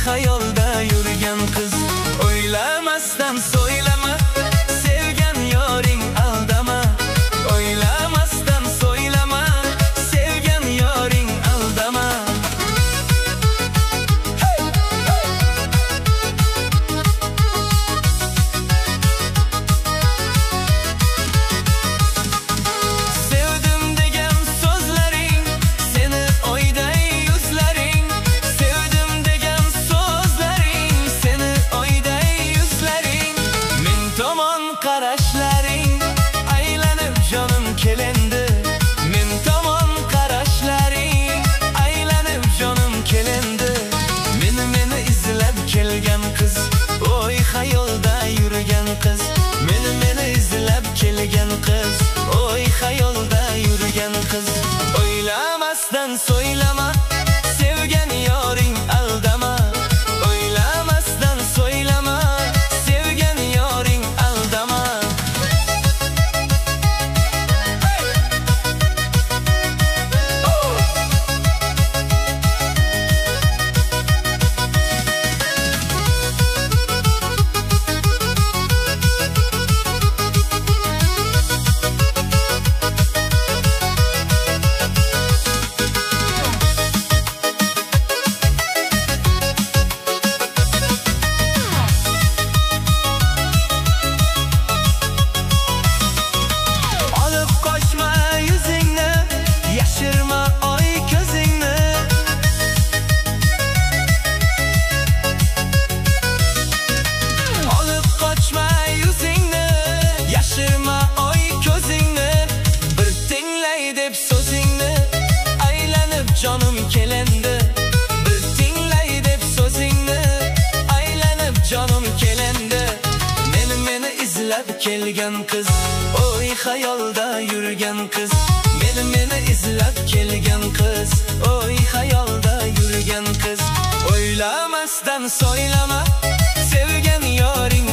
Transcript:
xayolda yurgan qiz. O'ylamasdan so'ylama, sevgan yoring aldama. O'ylamasdan so'ylama, sevgan yoring aldama. Sevdim degan so'zlaring, seni oyday yuzlaring. Sevdim degan so'zlaring, seni oyday yuzlaring. Men tomon qarashlaring, aylanib jonim kelendi. Men tomon qarashlaring, aylanib jonim kelendi. Meni izlab kelgan qiz, oy xayolda yurgan qiz. Meni izlab kelgan qiz, oy xayolda yurgan qiz. O'ylamasdan so'ylama, sevgan yoring aldama. O'ylamasdan so'ylama, sevgan yoring aldama. Olib qochma yuzingni, yashirma oy ko'zingni. Olib qochma yuzingni, yashirma oy ko'zingni. Bir tinglay deb so'zingni, aylanib jonim kelendi. Bir tinglay deb so'zingni, aylanib jonim kelendi. Meni izlab kelgan qiz, oy xayolda yurgan qiz. Meni izlab kelgan qiz, oy xayolda yurgan qiz. O'ylamasdan so'ylama, sevgan yoring